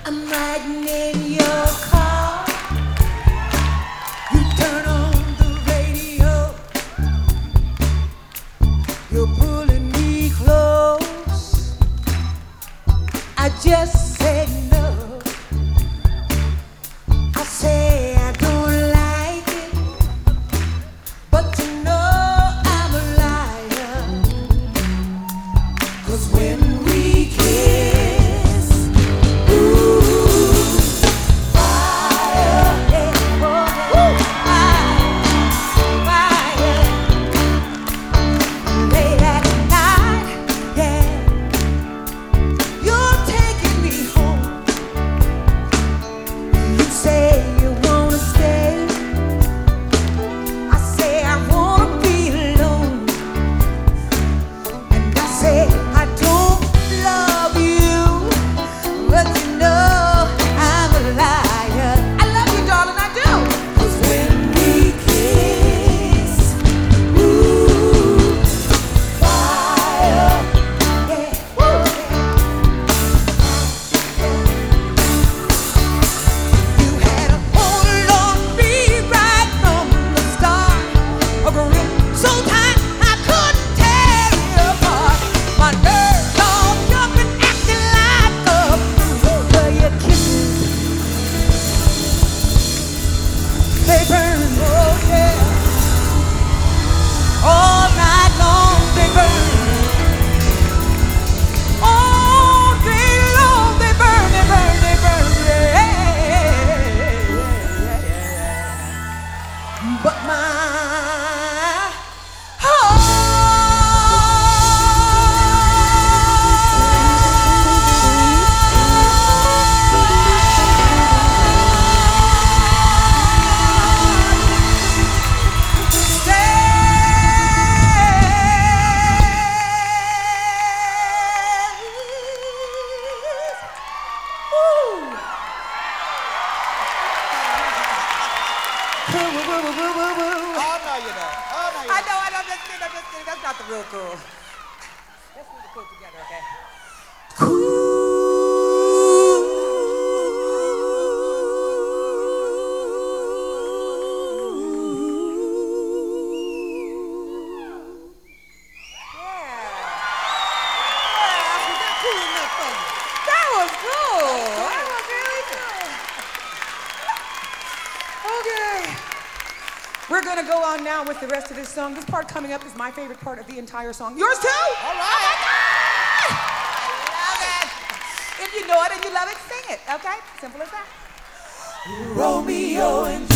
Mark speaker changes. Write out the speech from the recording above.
Speaker 1: I'm riding in your car. You turn on the radio. You're pulling me close. I just said no. I say I don't like it, but you know I'm a liar. 'Cause when we kiss, ooh, fire, yeah, oh, yeah, fire, late at night, yeah, you're taking me home. You say you wanna stay, I say I wanna be alone, and I say I don't love you, but you know I'm a liar. I love you, darling, I do. 'Cause when we kiss, ooh, fire, yeah, woo, you had a hold on me right from the start, a grip so tight I couldn't tear you apart. My nerves all jumping, acting like a fool. But your kisses, they burn, oh yeah, all night long they burn. All day long they burn, they burn, they burn, yeah. But my heart, I'm just kidding. That's not the real cool. Let's do the cool together, okay? That was cool. That was really cool. Okay. We're gonna go on now with the rest of this song. This part coming up is my favorite part of the entire song. Yours too? All right. Oh my God! I love it. If you know it and you love it, sing it. Okay? Simple as that. Romeo and